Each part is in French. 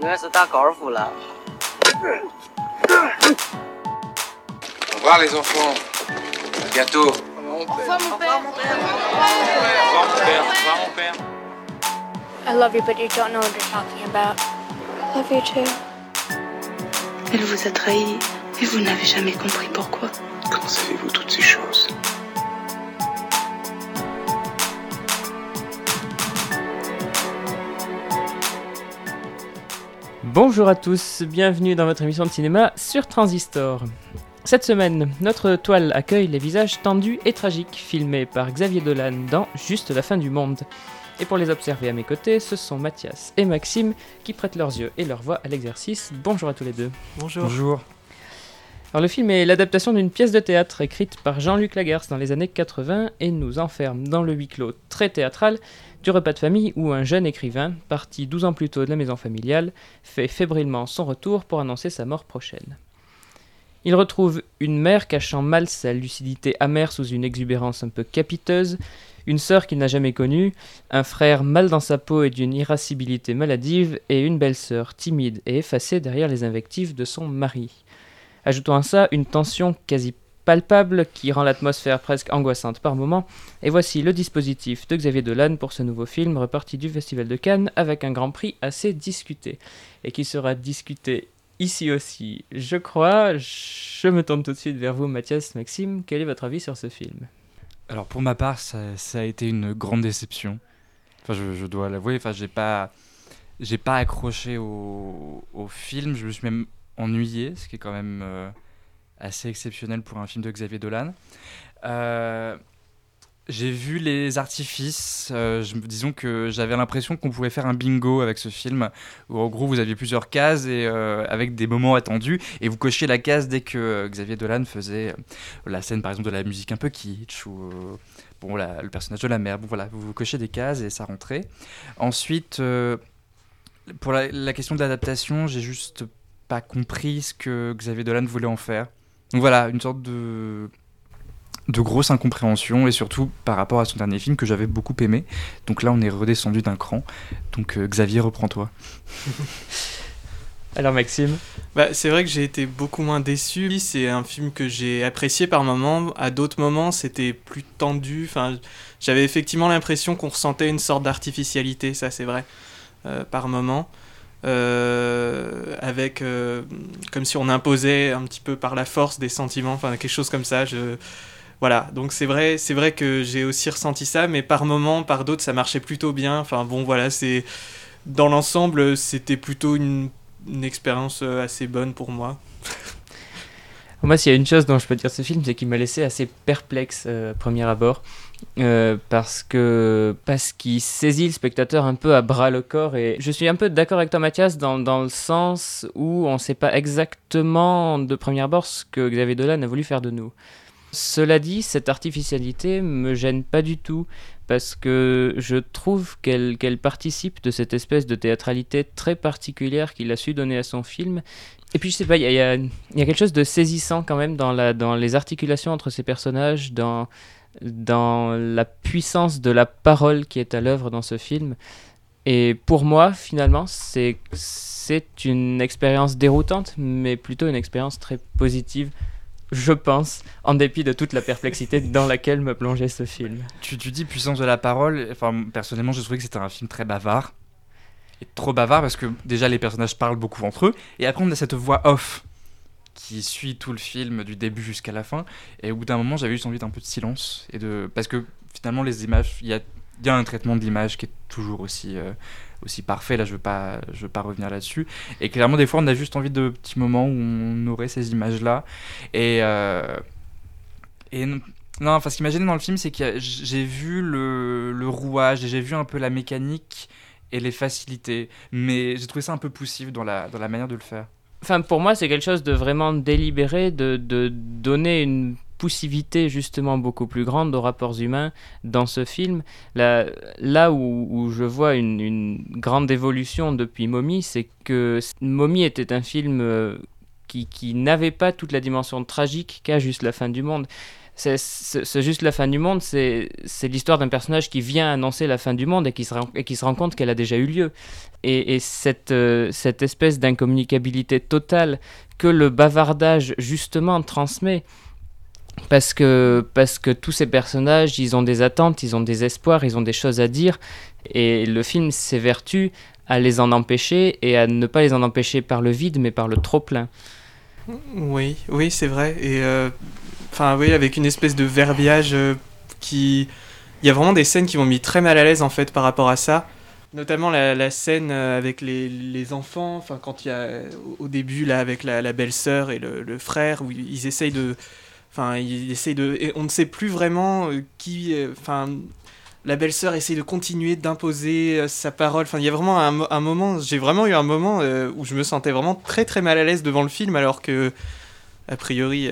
该是打高尔夫了。 Au revoir les enfants. À bientôt. Au revoir mon père. Au revoir mon père. Au revoir mon père. I love you, but you don't know what you're talking about. I love you too. Elle vous a trahi et vous n'avez jamais compris pourquoi. Comment savez-vous toutes ces choses? Bonjour à tous, bienvenue dans votre émission de cinéma sur Transistor. Cette semaine, notre toile accueille les visages tendus et tragiques filmés par Xavier Dolan dans Juste la fin du monde. Et pour les observer à mes côtés, ce sont Mathias et Maxime qui prêtent leurs yeux et leur voix à l'exercice. Bonjour à tous les deux. Bonjour. Alors le film est l'adaptation d'une pièce de théâtre écrite par Jean-Luc Lagarce dans les années 80 et nous enferme dans le huis clos très théâtral du repas de famille où un jeune écrivain, parti 12 ans plus tôt de la maison familiale, fait fébrilement son retour pour annoncer sa mort prochaine. Il retrouve une mère cachant mal sa lucidité amère sous une exubérance un peu capiteuse, une sœur qu'il n'a jamais connue, un frère mal dans sa peau et d'une irascibilité maladive, et une belle-sœur timide et effacée derrière les invectives de son mari. Ajoutons à ça une tension quasi palpable qui rend l'atmosphère presque angoissante par moments, et voici le dispositif de Xavier Dolan pour ce nouveau film reparti du Festival de Cannes avec un grand prix assez discuté, et qui sera discuté ici aussi, je crois. Je me tourne tout de suite vers vous, Mathias, Maxime, quel est votre avis sur ce film ? Alors pour ma part, ça a été une grande déception. Enfin, je dois l'avouer. Enfin, j'ai pas accroché au film. Je me suis même ennuyé, ce qui est quand même assez exceptionnel pour un film de Xavier Dolan. J'ai vu les artifices. Disons que j'avais l'impression qu'on pouvait faire un bingo avec ce film, où en gros vous aviez plusieurs cases et avec des moments attendus, et vous cochiez la case dès que Xavier Dolan faisait la scène par exemple de la musique un peu kitsch ou le personnage de la mère. Bon voilà, vous cochez des cases et ça rentrait. Ensuite, pour la question de l'adaptation, j'ai juste pas compris ce que Xavier Dolan voulait en faire. Donc voilà, une sorte de grosse incompréhension, et surtout par rapport à son dernier film que j'avais beaucoup aimé. Donc là on est redescendu d'un cran. Donc Xavier, reprends-toi. Alors Maxime ? C'est vrai que j'ai été beaucoup moins déçu. C'est un film que j'ai apprécié par moments. À d'autres moments c'était plus tendu. Enfin, j'avais effectivement l'impression qu'on ressentait une sorte d'artificialité, ça c'est vrai, par moments. Avec comme si on imposait un petit peu par la force des sentiments, enfin quelque chose comme ça. Voilà, donc c'est vrai que j'ai aussi ressenti ça, mais par moments, par d'autres, ça marchait plutôt bien. Enfin bon, voilà, dans l'ensemble, c'était plutôt une expérience assez bonne pour moi. Moi, s'il y a une chose dont je peux dire ce film, c'est qu'il m'a laissé assez perplexe premier abord, parce qu'il saisit le spectateur un peu à bras le corps, et je suis un peu d'accord avec toi, Mathias, dans le sens où on ne sait pas exactement de premier abord ce que Xavier Dolan a voulu faire de nous. Cela dit, cette artificialité me gêne pas du tout, parce que je trouve qu'elle participe de cette espèce de théâtralité très particulière qu'il a su donner à son film. Et puis je sais pas, il y a quelque chose de saisissant quand même dans les articulations entre ces personnages, dans la puissance de la parole qui est à l'œuvre dans ce film. Et pour moi, finalement, c'est une expérience déroutante, mais plutôt une expérience très positive, je pense, en dépit de toute la perplexité dans laquelle me plongeait ce film. Tu dis puissance de la parole. Enfin, personnellement, je trouvais que c'était un film très bavard. Et trop bavard parce que déjà les personnages parlent beaucoup entre eux. Et après, on a cette voix off qui suit tout le film du début jusqu'à la fin. Et au bout d'un moment, j'avais juste envie d'un peu de silence. Parce que finalement, les images, il y a un traitement de l'image qui est toujours aussi parfait. Là, je veux pas revenir là-dessus. Et clairement, des fois, on a juste envie de petits moments où on aurait ces images-là. Et non, enfin, ce qui m'a gêné dans le film, c'est que j'ai vu le rouage, et j'ai vu un peu la mécanique et les facilités. Mais j'ai trouvé ça un peu poussif dans la manière de le faire. Enfin, pour moi, c'est quelque chose de vraiment délibéré, de donner une poussivité justement beaucoup plus grande aux rapports humains dans ce film. Là où je vois une grande évolution depuis Mommy, c'est que Mommy était un film qui n'avait pas toute la dimension tragique qu'a Juste la fin du monde. c'est juste la fin du monde, c'est l'histoire d'un personnage qui vient annoncer la fin du monde et qui se rend compte qu'elle a déjà eu lieu. Et cette espèce d'incommunicabilité totale que le bavardage justement transmet, parce que tous ces personnages, ils ont des attentes, ils ont des espoirs, ils ont des choses à dire, et le film s'évertue à les en empêcher, et à ne pas les en empêcher par le vide, mais par le trop-plein. Oui, c'est vrai. Et oui, avec une espèce de verbiage qui... Il y a vraiment des scènes qui m'ont mis très mal à l'aise en fait par rapport à ça. Notamment la scène avec les enfants, quand il y a au début là avec la belle-sœur et le frère, où ils essayent de... et on ne sait plus vraiment qui... la belle-sœur essaye de continuer d'imposer sa parole. Il y a vraiment un moment... J'ai vraiment eu un moment où je me sentais vraiment très très mal à l'aise devant le film, alors que, a priori...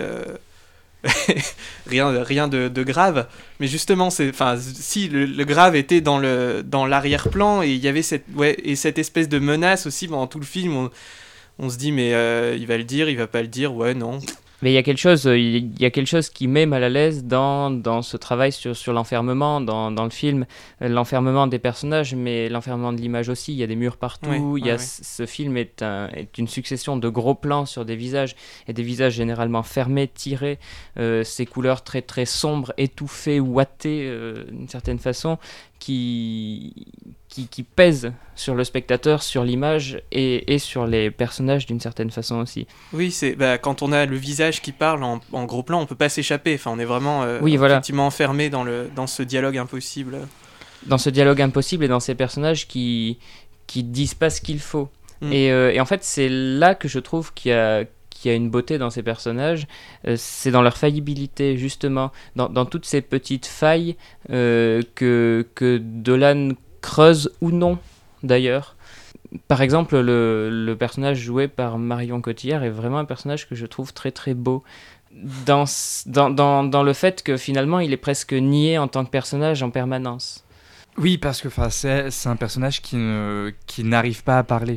rien de grave, mais justement si le grave était dans l'arrière-plan, et il y avait cette espèce de menace aussi pendant tout le film. On se dit mais il va le dire, il va pas le dire, ouais, non. Mais il y a quelque chose qui met mal à l'aise dans ce travail sur l'enfermement, dans le film, l'enfermement des personnages, mais l'enfermement de l'image aussi. Il y a des murs partout, ce film est une succession de gros plans sur des visages, et des visages généralement fermés, tirés, ces couleurs très très sombres, étouffées, ouatées d'une certaine façon, qui pèsent sur le spectateur, sur l'image et sur les personnages d'une certaine façon aussi. Oui, quand on a le visage qui parle en gros plan, on peut pas s'échapper. On est vraiment effectivement enfermé dans ce dialogue impossible. Dans ce dialogue impossible et dans ces personnages qui disent pas ce qu'il faut. Et en fait, c'est là que je trouve qu'il y a une beauté dans ces personnages, c'est dans leur faillibilité, justement, dans toutes ces petites failles que Dolan creuse ou non, d'ailleurs. Par exemple, le personnage joué par Marion Cotillard est vraiment un personnage que je trouve très très beau, dans le fait que finalement il est presque nié en tant que personnage en permanence. Oui, parce que c'est un personnage qui n'arrive pas à parler.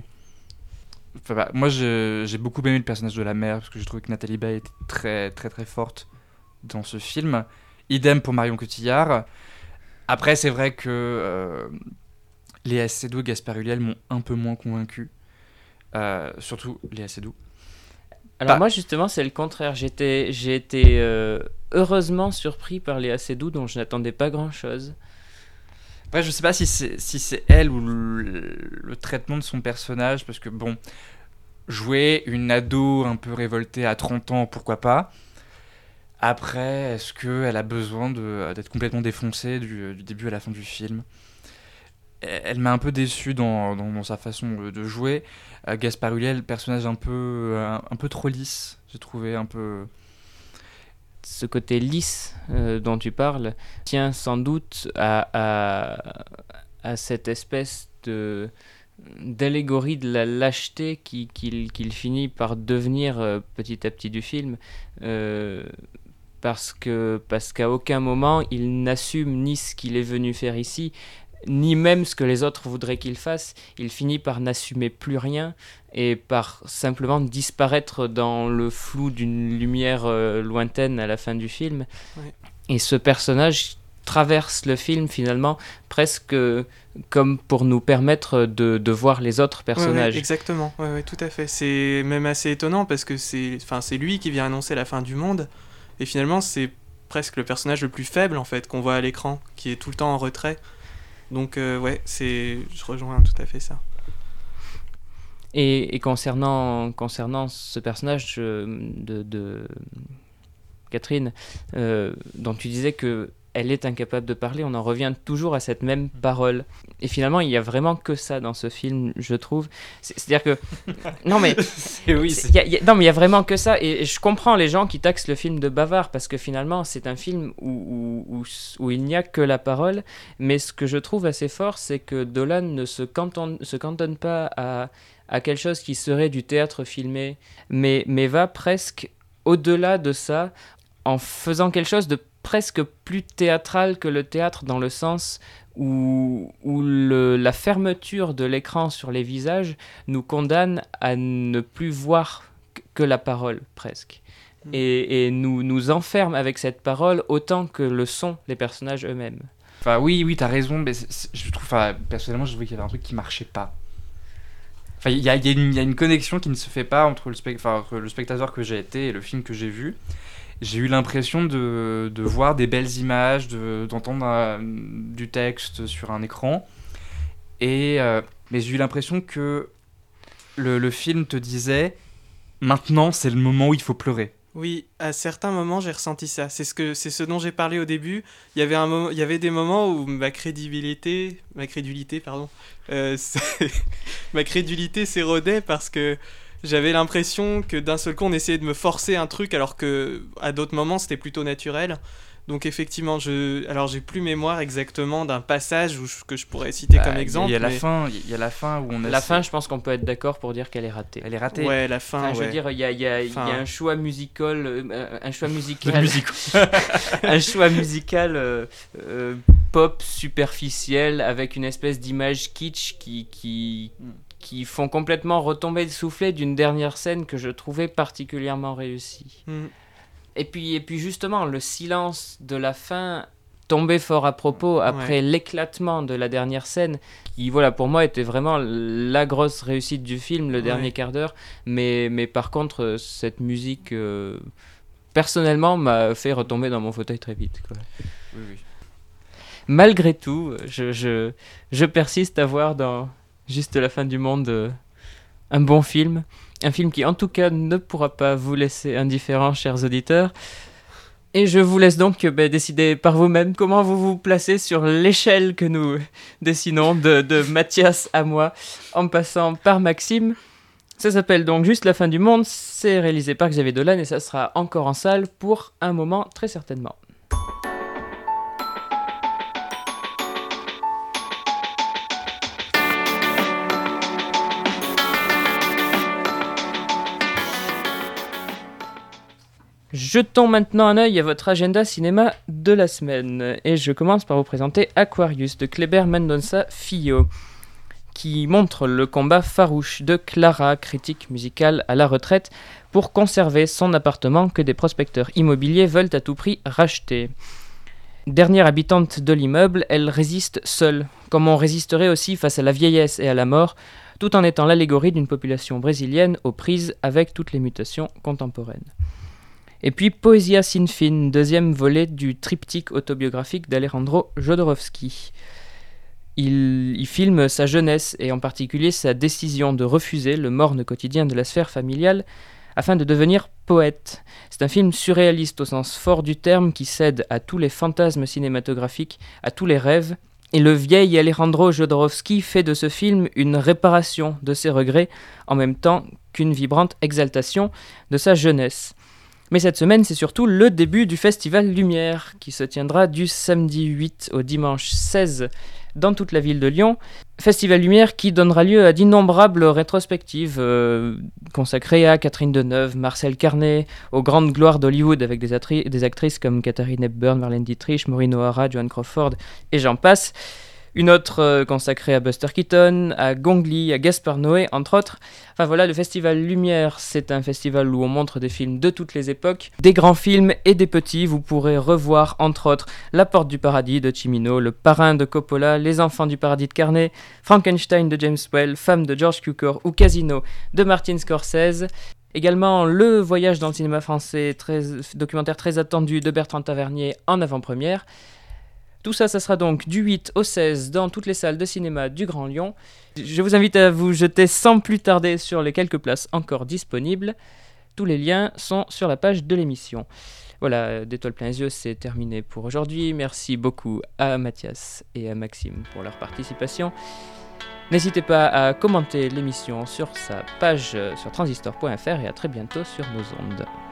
Moi, j'ai beaucoup aimé le personnage de la mère, parce que je trouvais que Nathalie Baye était très très très forte dans ce film. Idem pour Marion Cotillard. Après, c'est vrai que Léa Seydoux et Gaspard Ulliel m'ont un peu moins convaincu. Surtout Léa Seydoux. Alors moi, justement, c'est le contraire. J'ai été heureusement surpris par Léa Seydoux, dont je n'attendais pas grand-chose. Après, je sais pas si c'est elle ou le traitement de son personnage, parce que bon, jouer une ado un peu révoltée à 30 ans, pourquoi pas. Après, est-ce qu'elle a besoin d'être complètement défoncée du début à la fin du film ? Elle m'a un peu déçu dans sa façon de jouer. Gaspard Ulliel, personnage un peu trop lisse, j'ai trouvé un peu... Ce côté lisse dont tu parles tient sans doute à cette espèce d'allégorie de la lâcheté qu'il finit par devenir petit à petit du film, parce qu'à aucun moment il n'assume ni ce qu'il est venu faire ici, ni même ce que les autres voudraient qu'il fasse. Il finit par n'assumer plus rien et par simplement disparaître dans le flou d'une lumière lointaine à la fin du film. Ouais. Et ce personnage traverse le film finalement presque comme pour nous permettre de voir les autres personnages. Ouais, exactement, ouais, tout à fait. C'est même assez étonnant parce que c'est lui qui vient annoncer la fin du monde, et finalement c'est presque le personnage le plus faible en fait qu'on voit à l'écran, qui est tout le temps en retrait. Donc je rejoins tout à fait ça. Et concernant ce personnage de Catherine, dont tu disais que elle est incapable de parler, on en revient toujours à cette même parole. Et finalement, il y a vraiment que ça dans ce film, je trouve. C'est-à-dire que non mais il y a vraiment que ça. Et je comprends les gens qui taxent le film de bavard, parce que finalement, c'est un film où il n'y a que la parole. Mais ce que je trouve assez fort, c'est que Dolan ne se cantonne pas à quelque chose qui serait du théâtre filmé, mais va presque au-delà de ça, en faisant quelque chose de presque plus théâtral que le théâtre, dans le sens où la fermeture de l'écran sur les visages nous condamne à ne plus voir que la parole, presque. et nous enferme avec cette parole autant que le sont les personnages eux-mêmes. Enfin, oui, t'as raison, mais je trouve, personnellement, je trouvais qu'il y avait un truc qui marchait pas. Enfin, il y a une connexion qui ne se fait pas entre le spectateur que j'ai été et le film que j'ai vu. J'ai eu l'impression de voir des belles images, d'entendre du texte sur un écran, mais j'ai eu l'impression que le film te disait « Maintenant, c'est le moment où il faut pleurer ». Oui, à certains moments, j'ai ressenti ça. C'est ce dont j'ai parlé au début. Il y avait des moments où ma crédulité s'érodait parce que j'avais l'impression que d'un seul coup, on essayait de me forcer un truc alors que à d'autres moments, c'était plutôt naturel. Donc effectivement, alors j'ai plus mémoire exactement d'un passage que je pourrais citer comme exemple. Il y a la fin où on a... La fin, je pense qu'on peut être d'accord pour dire qu'elle est ratée. Elle est ratée. Ouais, la fin, Je veux dire, il y a un choix musical, un choix musical pop superficiel avec une espèce d'image kitsch qui font complètement retomber le soufflet d'une dernière scène que je trouvais particulièrement réussie. Et puis justement, le silence de la fin tombait fort à propos après l'éclatement de la dernière scène, qui, voilà, pour moi, était vraiment la grosse réussite du film, le dernier quart d'heure. Mais par contre, cette musique, personnellement, m'a fait retomber dans mon fauteuil très vite, quoi. Oui. Malgré tout, je persiste à voir dans Juste la fin du monde un bon film. Un film qui, en tout cas, ne pourra pas vous laisser indifférents, chers auditeurs. Et je vous laisse donc décider par vous-même comment vous vous placez sur l'échelle que nous dessinons de Mathias à moi, en passant par Maxime. Ça s'appelle donc Juste la fin du monde. C'est réalisé par Xavier Dolan et ça sera encore en salle pour un moment, très certainement. Jetons maintenant un œil à votre agenda cinéma de la semaine. Et je commence par vous présenter Aquarius de Kleber Mendonça Filho, qui montre le combat farouche de Clara, critique musicale à la retraite, pour conserver son appartement que des prospecteurs immobiliers veulent à tout prix racheter. Dernière habitante de l'immeuble, elle résiste seule, comme on résisterait aussi face à la vieillesse et à la mort, tout en étant l'allégorie d'une population brésilienne aux prises avec toutes les mutations contemporaines. Et puis Poesia sin fin, deuxième volet du triptyque autobiographique d'Alejandro Jodorowsky. Il filme sa jeunesse et en particulier sa décision de refuser le morne quotidien de la sphère familiale afin de devenir poète. C'est un film surréaliste au sens fort du terme qui cède à tous les fantasmes cinématographiques, à tous les rêves. Et le vieil Alejandro Jodorowsky fait de ce film une réparation de ses regrets en même temps qu'une vibrante exaltation de sa jeunesse. Mais cette semaine, c'est surtout le début du Festival Lumière, qui se tiendra du samedi 8 au dimanche 16 dans toute la ville de Lyon. Festival Lumière qui donnera lieu à d'innombrables rétrospectives consacrées à Catherine Deneuve, Marcel Carné, aux grandes gloires d'Hollywood avec des actrices comme Katharine Hepburn, Marlène Dietrich, Maureen O'Hara, Joan Crawford et j'en passe. Une autre consacrée à Buster Keaton, à Gong Li, à Gaspard Noé, entre autres. Enfin voilà, le Festival Lumière, c'est un festival où on montre des films de toutes les époques, des grands films et des petits. Vous pourrez revoir, entre autres, La Porte du Paradis de Cimino, Le Parrain de Coppola, Les Enfants du Paradis de Carnet, Frankenstein de James Whale, Femme de George Cukor ou Casino de Martin Scorsese. Également Le Voyage dans le cinéma français, documentaire très attendu de Bertrand Tavernier en avant-première. Tout ça, ça sera donc du 8 au 16 dans toutes les salles de cinéma du Grand Lyon. Je vous invite à vous jeter sans plus tarder sur les quelques places encore disponibles. Tous les liens sont sur la page de l'émission. Voilà, d'Étoiles plein les yeux, c'est terminé pour aujourd'hui. Merci beaucoup à Mathias et à Maxime pour leur participation. N'hésitez pas à commenter l'émission sur sa page sur transistor.fr et à très bientôt sur nos ondes.